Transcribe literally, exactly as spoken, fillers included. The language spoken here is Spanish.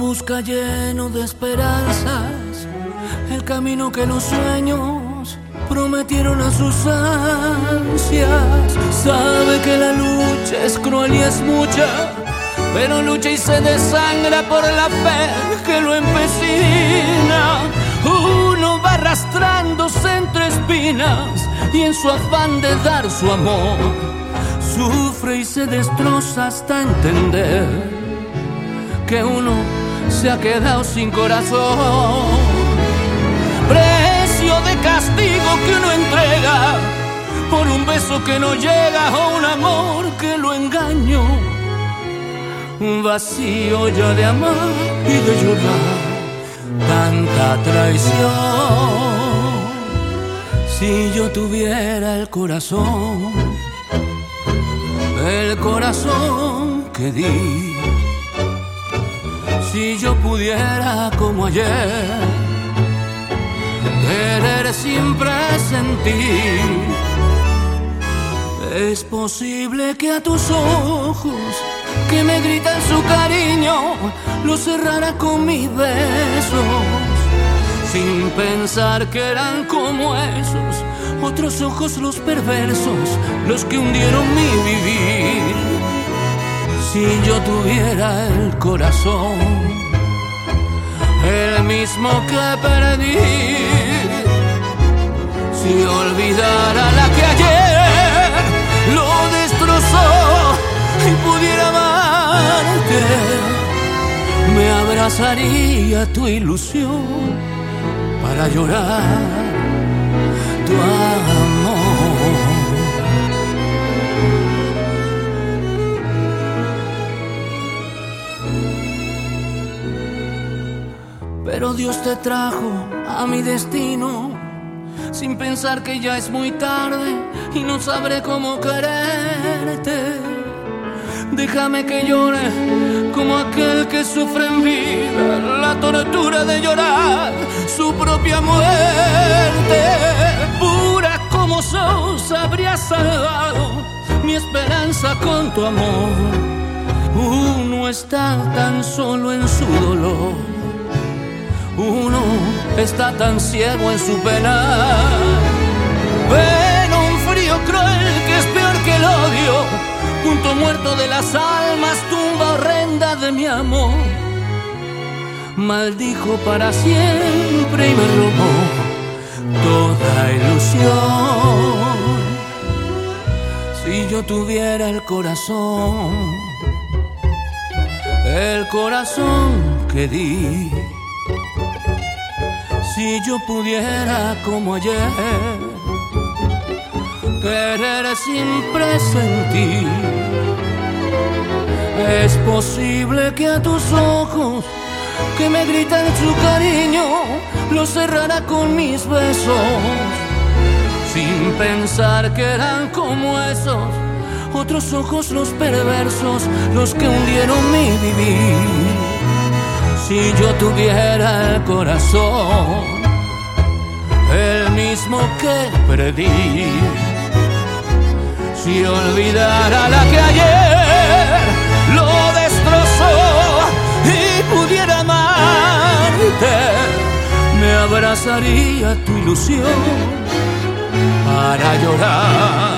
busca lleno de esperanzas el camino que los sueños prometieron a sus ansias. Sabe que la lucha es cruel y es mucha, pero lucha y se desangra por la fe que lo empecina. Uno va arrastrándose entre espinas y en su afán de dar su amor sufre y se destroza hasta entender que uno se ha quedado sin corazón. Precio de castigo que uno entrega por un beso que no llega o un amor que lo engañó. Un vacío ya de amar y de llorar tanta traición. Si yo tuviera el corazón, el corazón que di, si yo pudiera como ayer querer siempre sentir, es posible que a tus ojos que me gritan su cariño los cerrara con mis besos, sin pensar que eran como esos otros ojos los perversos, los que hundieron mi vivir. Si yo tuviera el corazón, el mismo que perdí, si olvidara la que ayer lo destrozó y pudiera amarte, me abrazaría tu ilusión para llorar tu amor. Pero Dios te trajo a mi destino sin pensar que ya es muy tarde y no sabré cómo quererte. Déjame que llore como aquel que sufre en vida la tortura de llorar su propia muerte. Pura como sos, habrías salvado mi esperanza con tu amor. Uno está tan solo en su dolor, uno está tan ciego en su pena. Pero un frío cruel que es peor que el odio, punto muerto de las almas, tumba horrenda de mi amor, maldijo para siempre y me robó toda ilusión. Si yo tuviera el corazón, el corazón que di, si yo pudiera como ayer querer siempre sentir, es posible que a tus ojos que me gritan su cariño los cerrara con mis besos, sin pensar que eran como esos otros ojos los perversos, los que hundieron mi vivir. Si yo tuviera el corazón, el mismo que perdí, si olvidara la que ayer lo destrozó y pudiera amarte, me abrazaría tu ilusión para llorar